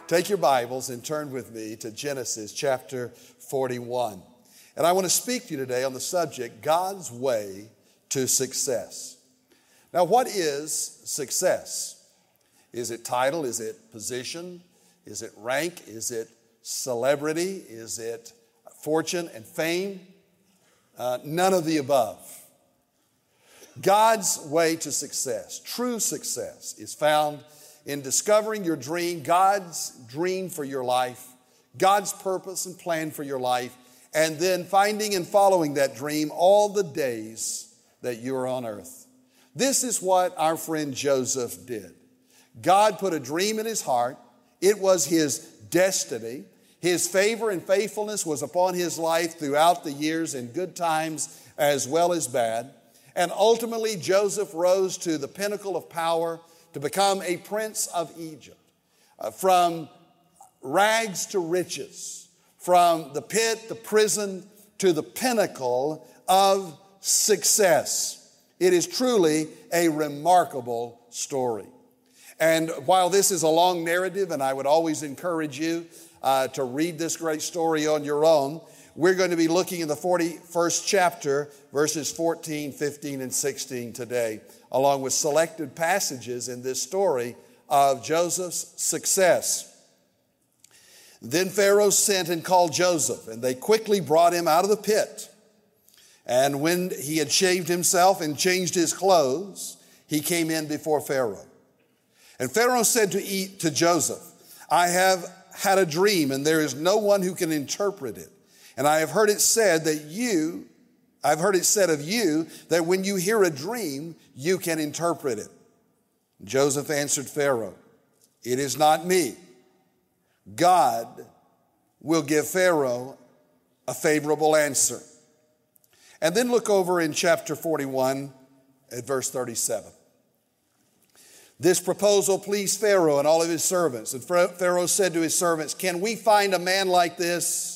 Take your Bibles and turn with me to Genesis chapter 41. And I want to speak to you today on the subject, God's way to success. Now, what is success? Is it title? Is it position? Is it rank? Is it celebrity? Is it fortune and fame? None of the above. God's way to success, true success, is found in discovering your dream, God's dream for your life, God's purpose and plan for your life, and then finding and following that dream all the days that you are on earth. This is what our friend Joseph did. God put a dream in his heart. It was his destiny. His favor and faithfulness was upon his life throughout the years, in good times as well as bad. And ultimately, Joseph rose to the pinnacle of power to become a prince of Egypt. From rags to riches, from the pit, the prison, to the pinnacle of success. It is truly a remarkable story. And while this is a long narrative, and I would always encourage you to read this great story on your own, we're going to be looking in the 41st chapter, verses 14, 15, and 16 today, along with selected passages in this story of Joseph's success. Then Pharaoh sent and called Joseph, and they quickly brought him out of the pit. And when he had shaved himself and changed his clothes, he came in before Pharaoh. And Pharaoh said to Joseph, I have had a dream, and there is no one who can interpret it. And I have heard it said of you that when you hear a dream, you can interpret it. Joseph answered Pharaoh, it is not me. God will give Pharaoh a favorable answer. And then look over in chapter 41 at verse 37. This proposal pleased Pharaoh and all of his servants. And Pharaoh said to his servants, can we find a man like this?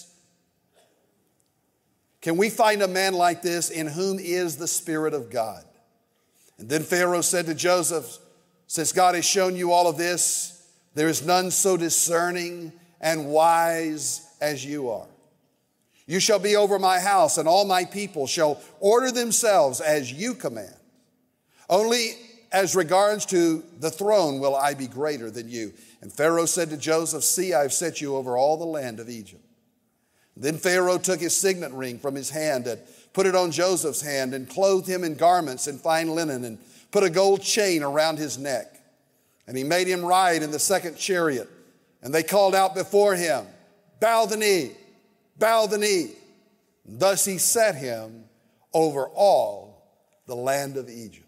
Can we find a man like this in whom is the Spirit of God? And then Pharaoh said to Joseph, since God has shown you all of this, there is none so discerning and wise as you are. You shall be over my house, and all my people shall order themselves as you command. Only as regards to the throne will I be greater than you. And Pharaoh said to Joseph, see, I have set you over all the land of Egypt. Then Pharaoh took his signet ring from his hand and put it on Joseph's hand and clothed him in garments and fine linen and put a gold chain around his neck. And he made him ride in the second chariot. And they called out before him, bow the knee, bow the knee. Thus he set him over all the land of Egypt.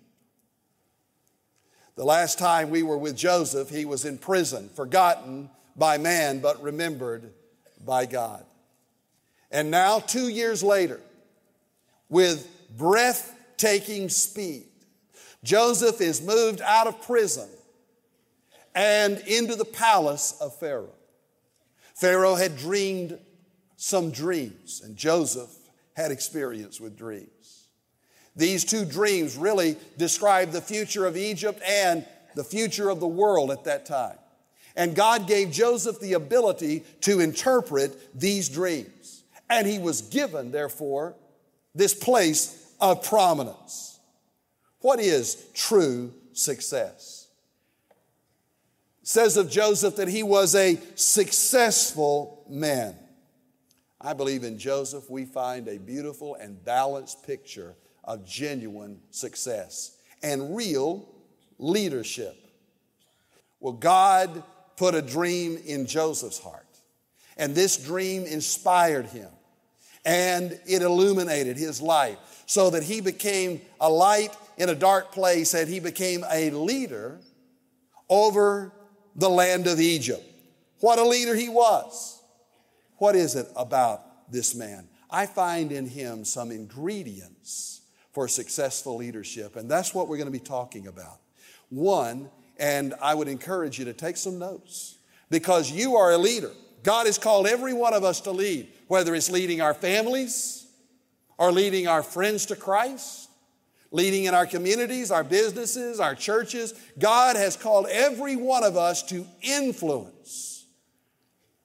The last time we were with Joseph, he was in prison, forgotten by man, but remembered by God. And now, 2 years later, with breathtaking speed, Joseph is moved out of prison and into the palace of Pharaoh. Pharaoh had dreamed some dreams, and Joseph had experience with dreams. These two dreams really describe the future of Egypt and the future of the world at that time. And God gave Joseph the ability to interpret these dreams. And he was given, therefore, this place of prominence. What is true success? It says of Joseph that he was a successful man. I believe in Joseph we find a beautiful and balanced picture of genuine success and real leadership. Well, God put a dream in Joseph's heart, and this dream inspired him, and it illuminated his life so that he became a light in a dark place, and he became a leader over the land of Egypt. What a leader he was. What is it about this man? I find in him some ingredients for successful leadership, and that's what we're going to be talking about. One, and I would encourage you to take some notes, because you are a leader. God has called every one of us to lead, whether it's leading our families or leading our friends to Christ, leading in our communities, our businesses, our churches. God has called every one of us to influence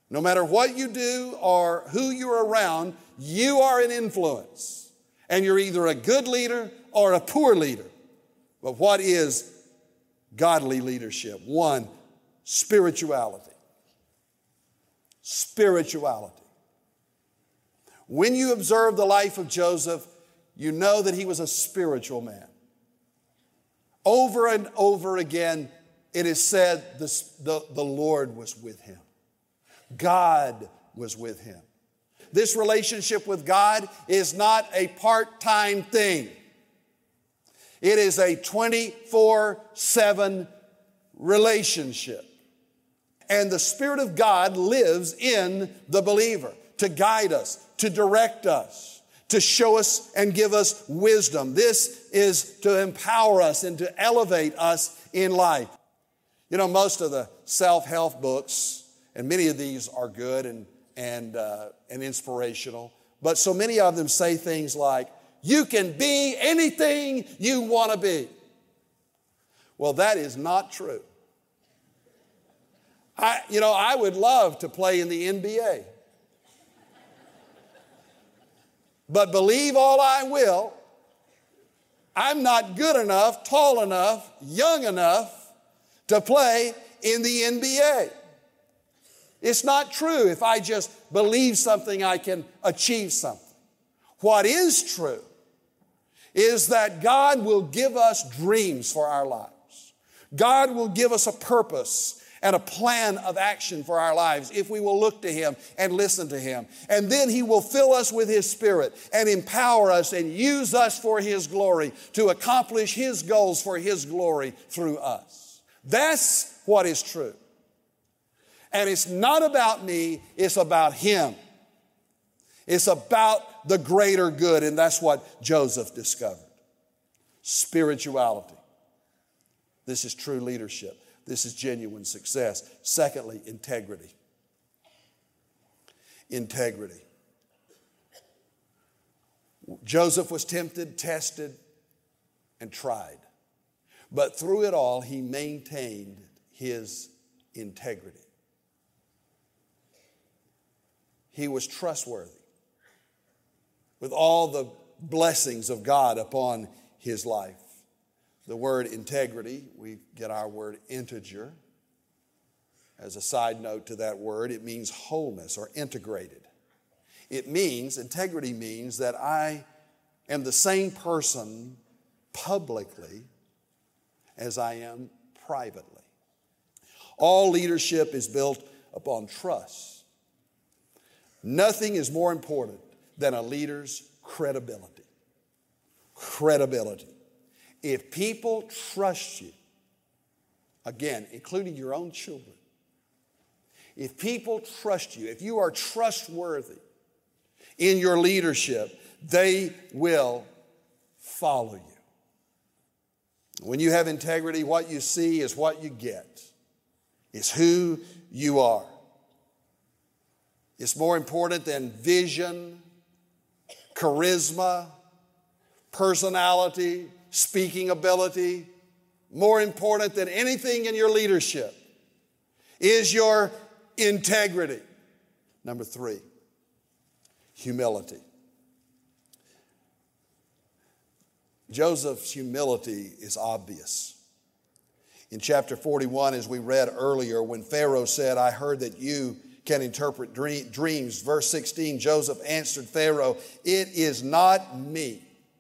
No matter what you do or who you're around, you are an influence. And you're either a good leader or a poor leader. But what is godly leadership? One, spirituality. Spirituality. When you observe the life of Joseph, you know that he was a spiritual man. Over and over again, it is said the Lord was with him. God was with him. This relationship with God is not a part-time thing. It is a 24/7 relationship. And the Spirit of God lives in the believer to guide us, to direct us, to show us and give us wisdom. This is to empower us and to elevate us in life. You know, most of the self-help books, and many of these are good and inspirational, but so many of them say things like, you can be anything you want to be. Well, that is not true. I would love to play in the NBA. But believe all I will, I'm not good enough, tall enough, young enough to play in the NBA. It's not true. If I just believe something, I can achieve something. What is true is that God will give us dreams for our lives. God will give us a purpose and a plan of action for our lives if we will look to Him and listen to Him. And then He will fill us with His Spirit and empower us and use us for His glory to accomplish His goals for His glory through us. That's what is true. And it's not about me, it's about Him. It's about the greater good, and that's what Joseph discovered. Spirituality. This is true leadership. This is genuine success. Secondly, integrity. Integrity. Joseph was tempted, tested, and tried. But through it all, he maintained his integrity. He was trustworthy with all the blessings of God upon his life. The word integrity, we get our word integer. As a side note to that word, it means wholeness or integrated. Integrity means that I am the same person publicly as I am privately. All leadership is built upon trust. Nothing is more important than a leader's credibility. Credibility. If people trust you, again, including your own children, if people trust you, if you are trustworthy in your leadership, they will follow you. When you have integrity, what you see is what you get. It's who you are. It's more important than vision, charisma, personality, speaking ability. More important than anything in your leadership is your integrity. Number 3, humility. Joseph's humility is obvious. In chapter 41, as we read earlier, when Pharaoh said, I heard that you can interpret dreams. Verse 16, Joseph answered Pharaoh, it is not me.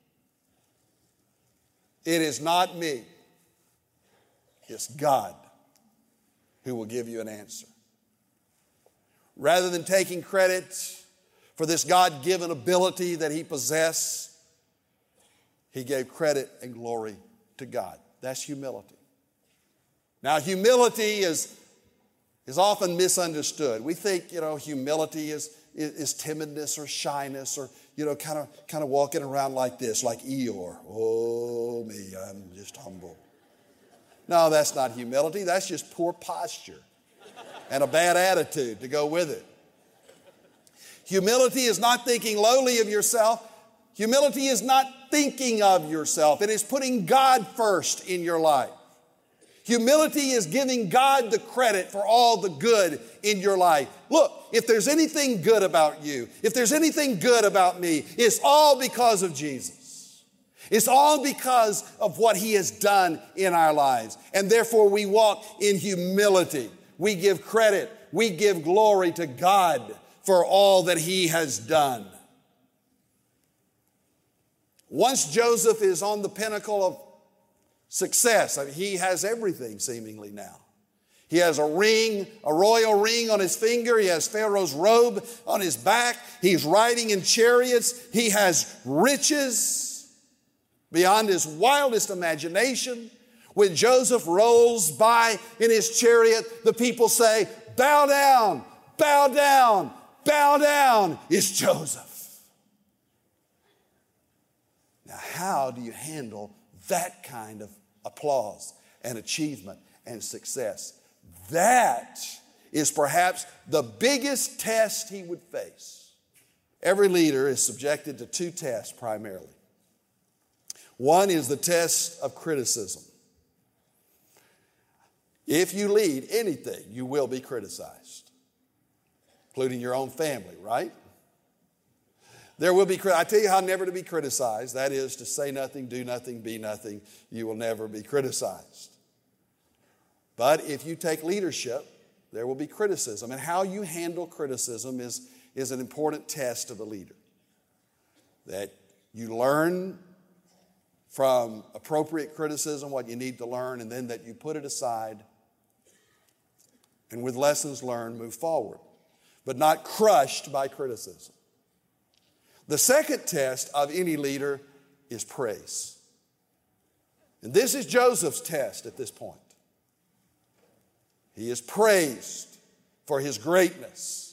It is not me. It's God who will give you an answer. Rather than taking credit for this God-given ability that he possessed, he gave credit and glory to God. That's humility. Now, humility is often misunderstood. We think, humility is timidness or shyness or, kind of walking around like this, like Eeyore. Oh, me, I'm just humble. No, that's not humility. That's just poor posture and a bad attitude to go with it. Humility is not thinking lowly of yourself. Humility is not thinking of yourself. It is putting God first in your life. Humility is giving God the credit for all the good in your life. Look, if there's anything good about you, if there's anything good about me, it's all because of Jesus. It's all because of what He has done in our lives. And therefore we walk in humility. We give credit, we give glory to God for all that He has done. Once Joseph is on the pinnacle of success, he has everything seemingly now. He has a ring, a royal ring on his finger. He has Pharaoh's robe on his back. He's riding in chariots. He has riches beyond his wildest imagination. When Joseph rolls by in his chariot, the people say, "Bow down, bow down, bow down." It's Joseph. Now, how do you handle that kind of applause and achievement and success? That is perhaps the biggest test he would face. Every leader is subjected to two tests primarily. One is the test of criticism. If you lead anything, you will be criticized, including your own family, right? There will be, I tell you how never to be criticized. That is to say nothing, do nothing, be nothing. You will never be criticized. But if you take leadership, there will be criticism. And how you handle criticism is an important test of a leader. That you learn from appropriate criticism what you need to learn, and then that you put it aside and with lessons learned move forward, but not crushed by criticism. The second test of any leader is praise. And this is Joseph's test at this point. He is praised for his greatness.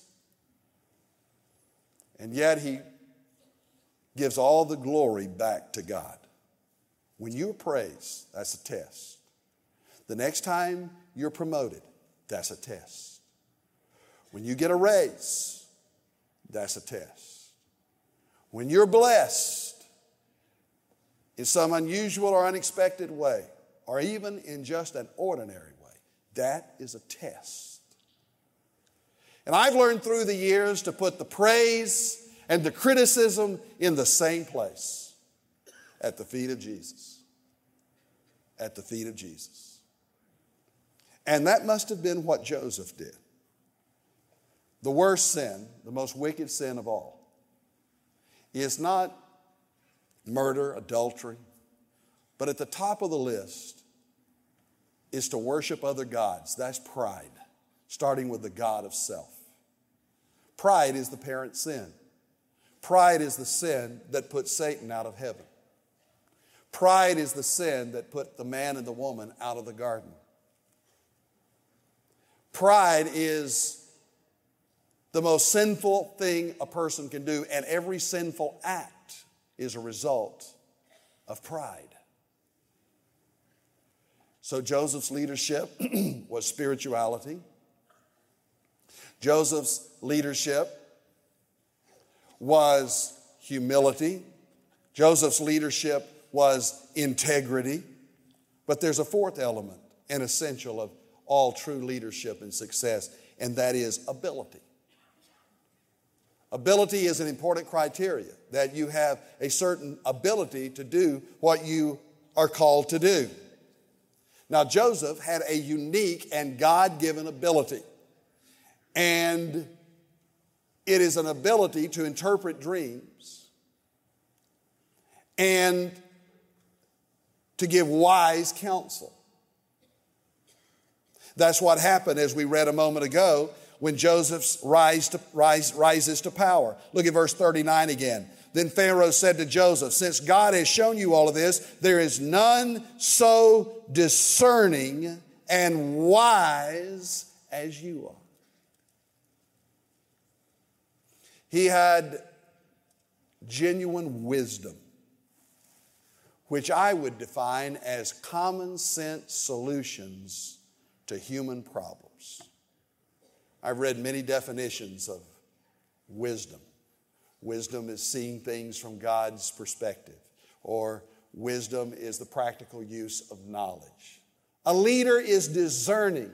And yet he gives all the glory back to God. When you're praised, that's a test. The next time you're promoted, that's a test. When you get a raise, that's a test. When you're blessed in some unusual or unexpected way, or even in just an ordinary way, that is a test. And I've learned through the years to put the praise and the criticism in the same place, at the feet of Jesus. At the feet of Jesus. And that must have been what Joseph did. The worst sin, the most wicked sin of all, is not murder, adultery, but at the top of the list is to worship other gods. That's pride, starting with the God of self. Pride is the parent sin. Pride is the sin that put Satan out of heaven. Pride is the sin that put the man and the woman out of the garden. Pride is the most sinful thing a person can do, and every sinful act is a result of pride. So Joseph's leadership was spirituality. Joseph's leadership was humility. Joseph's leadership was integrity. But there's a fourth element, an essential of all true leadership and success, and that is ability. Ability is an important criteria, that you have a certain ability to do what you are called to do. Now, Joseph had a unique and God-given ability, and it is an ability to interpret dreams and to give wise counsel. That's what happened, as we read a moment ago, when Joseph rises to power. Look at verse 39 again. Then Pharaoh said to Joseph, "Since God has shown you all of this, there is none so discerning and wise as you are." He had genuine wisdom, which I would define as common sense solutions to human problems. I've read many definitions of wisdom. Wisdom is seeing things from God's perspective, or wisdom is the practical use of knowledge. A leader is discerning,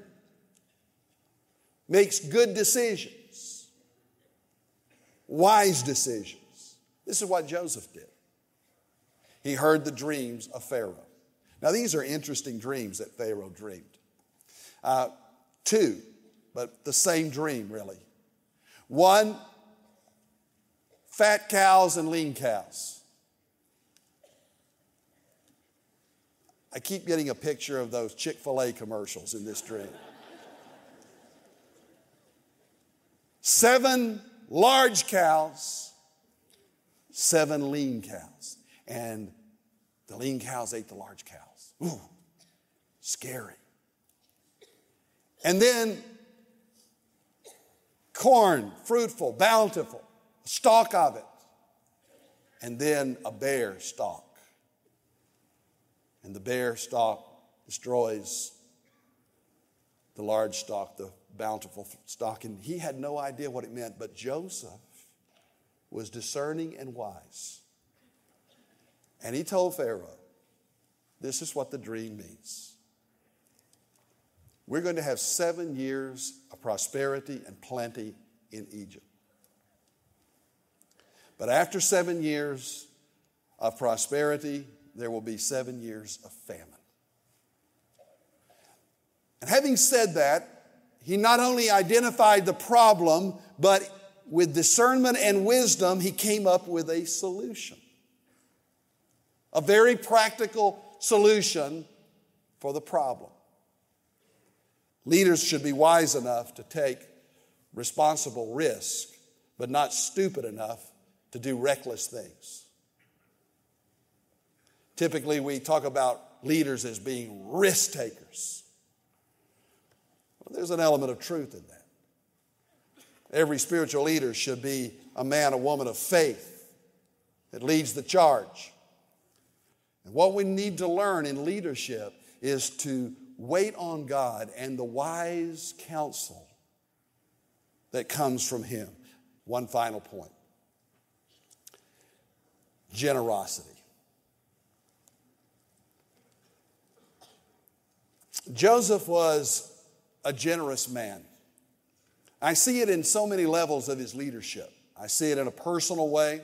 makes good decisions, wise decisions. This is what Joseph did. He heard the dreams of Pharaoh. Now, these are interesting dreams that Pharaoh dreamed. Two, but the same dream, really. One, fat cows and lean cows. I keep getting a picture of those Chick-fil-A commercials in this dream. 7 large cows, 7 lean cows. And the lean cows ate the large cows. Ooh, scary. And then corn, fruitful, bountiful, a stalk of it. And then a bare stalk. And the bare stalk destroys the large stalk, the bountiful stalk. And he had no idea what it meant, but Joseph was discerning and wise. And he told Pharaoh, this is what the dream means. We're going to have 7 years of prosperity and plenty in Egypt. But after 7 years of prosperity, there will be 7 years of famine. And having said that, he not only identified the problem, but with discernment and wisdom, he came up with a solution. A very practical solution for the problem. Leaders should be wise enough to take responsible risk, but not stupid enough to do reckless things. Typically, we talk about leaders as being risk takers. Well, there's an element of truth in that. Every spiritual leader should be a man, a woman of faith that leads the charge. And what we need to learn in leadership is to wait on God and the wise counsel that comes from Him. One final point. Generosity. Joseph was a generous man. I see it in so many levels of his leadership. I see it in a personal way,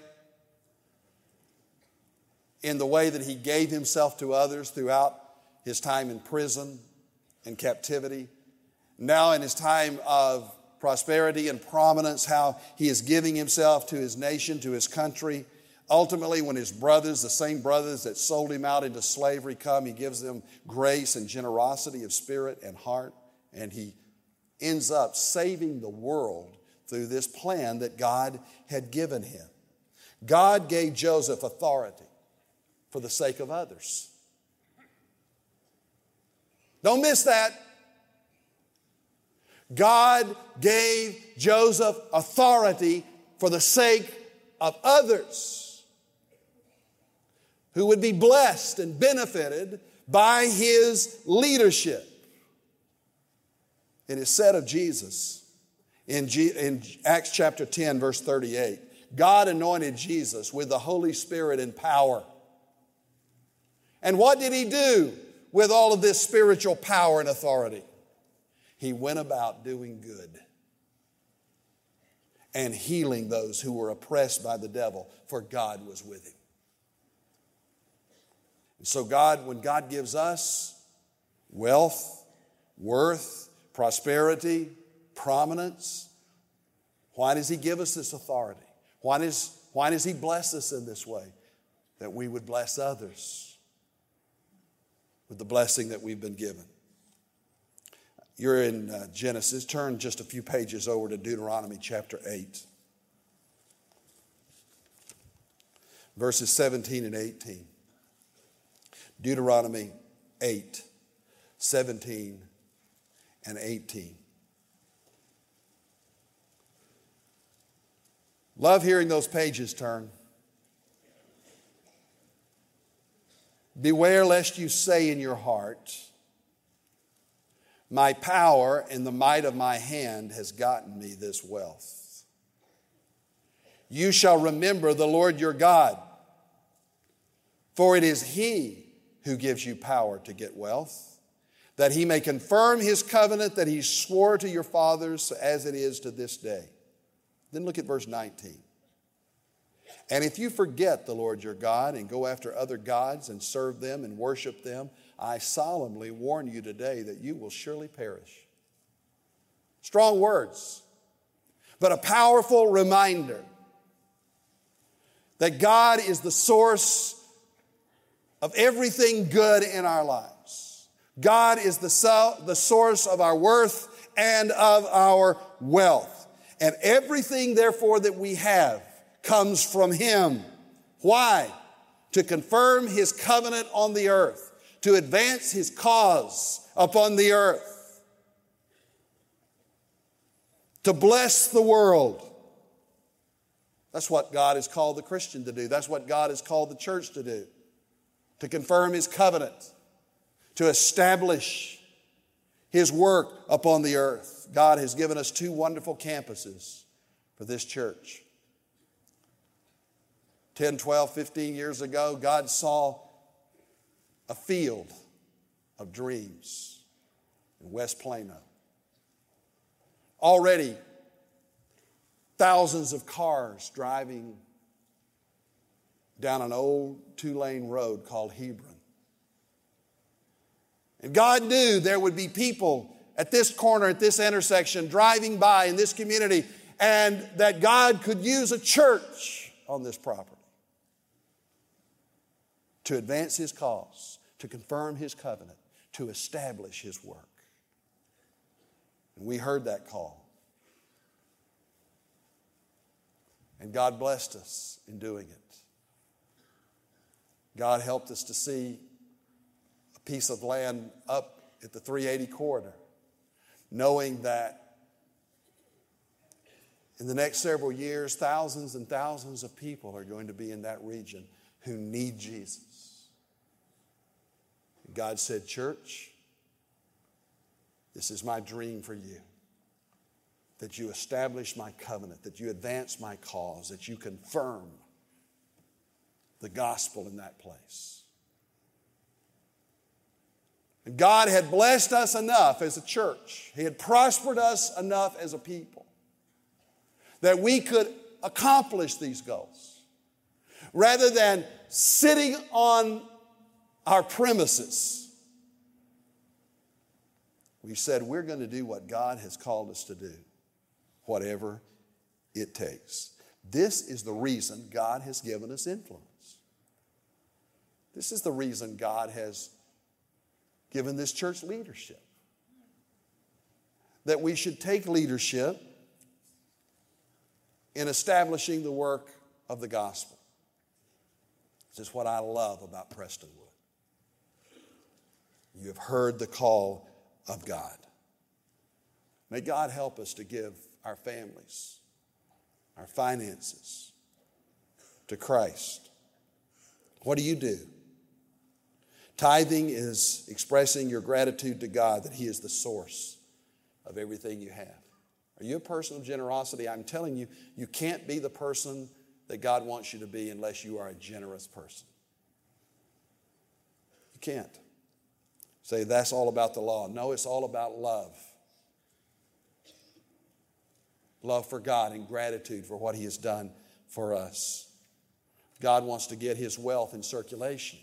in the way that he gave himself to others throughout his time in prison and captivity. Now in his time of prosperity and prominence, how he is giving himself to his nation, to his country. Ultimately, when his brothers, the same brothers that sold him out into slavery, come, he gives them grace and generosity of spirit and heart, and he ends up saving the world through this plan that God had given him. God gave Joseph authority for the sake of others. Don't miss that. God gave Joseph authority for the sake of others who would be blessed and benefited by his leadership. It is said of Jesus in Acts chapter 10, verse 38, God anointed Jesus with the Holy Spirit and power. And what did he do with all of this spiritual power and authority? He went about doing good and healing those who were oppressed by the devil, for God was with him. And so when God gives us wealth, worth, prosperity, prominence, why does he give us this authority? Why does he bless us in this way? That we would bless others with the blessing that we've been given. You're in Genesis. Turn just a few pages over to Deuteronomy chapter 8. Verses 17 and 18. Deuteronomy 8, 17 and 18. Love hearing those pages turn. Beware lest you say in your heart, my power and the might of my hand has gotten me this wealth. You shall remember the Lord your God, for it is He who gives you power to get wealth, that he may confirm his covenant that he swore to your fathers as it is to this day. Then look at verse 19. And if you forget the Lord your God and go after other gods and serve them and worship them, I solemnly warn you today that you will surely perish. Strong words, but a powerful reminder that God is the source of everything good in our lives. God is the source of our worth and of our wealth. And everything, therefore, that we have comes from him. Why? To confirm his covenant on the earth, to advance his cause upon the earth, to bless the world. That's what God has called the Christian to do. That's what God has called the church to do. To confirm his covenant, to establish his work upon the earth. God has given us 2 wonderful campuses for this church. 10, 12, 15 years ago, God saw a field of dreams in West Plano. Already, thousands of cars driving down an old 2-lane road called Hebron. And God knew there would be people at this corner, at this intersection, driving by in this community, and that God could use a church on this property to advance his cause, to confirm his covenant, to establish his work. And we heard that call. And God blessed us in doing it. God helped us to see a piece of land up at the 380 corridor, knowing that in the next several years, thousands and thousands of people are going to be in that region who need Jesus. God said, church, this is my dream for you. That you establish my covenant, that you advance my cause, that you confirm the gospel in that place. And God had blessed us enough as a church. He had prospered us enough as a people that we could accomplish these goals. Rather than sitting on our premises, we said we're going to do what God has called us to do, whatever it takes. This is the reason God has given us influence. This is the reason God has given this church leadership. That we should take leadership in establishing the work of the gospel. This is what I love about Prestonwood. You have heard the call of God. May God help us to give our families, our finances to Christ. What do? Tithing is expressing your gratitude to God that he is the source of everything you have. Are you a person of generosity? I'm telling you, you can't be the person that God wants you to be unless you are a generous person. You can't. Say, that's all about the law. No, it's all about love. Love for God and gratitude for what he has done for us. God wants to get his wealth in circulation.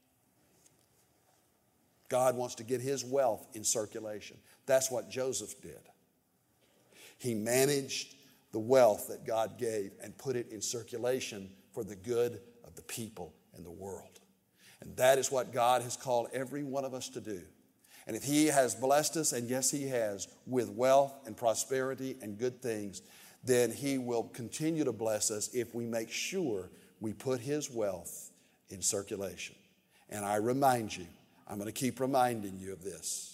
God wants to get his wealth in circulation. That's what Joseph did. He managed the wealth that God gave and put it in circulation for the good of the people and the world. And that is what God has called every one of us to do. And if he has blessed us, and yes, he has, with wealth and prosperity and good things, then he will continue to bless us if we make sure we put his wealth in circulation. And I remind you, I'm going to keep reminding you of this.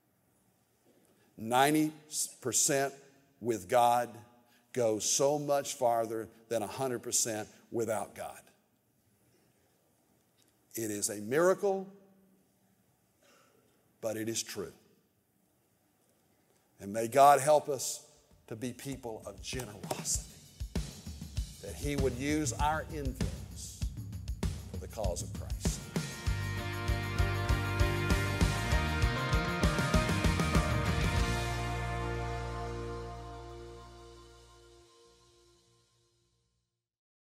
90% with God goes so much farther than 100% without God. It is a miracle, but it is true. And may God help us to be people of generosity, that he would use our influence for the cause of Christ.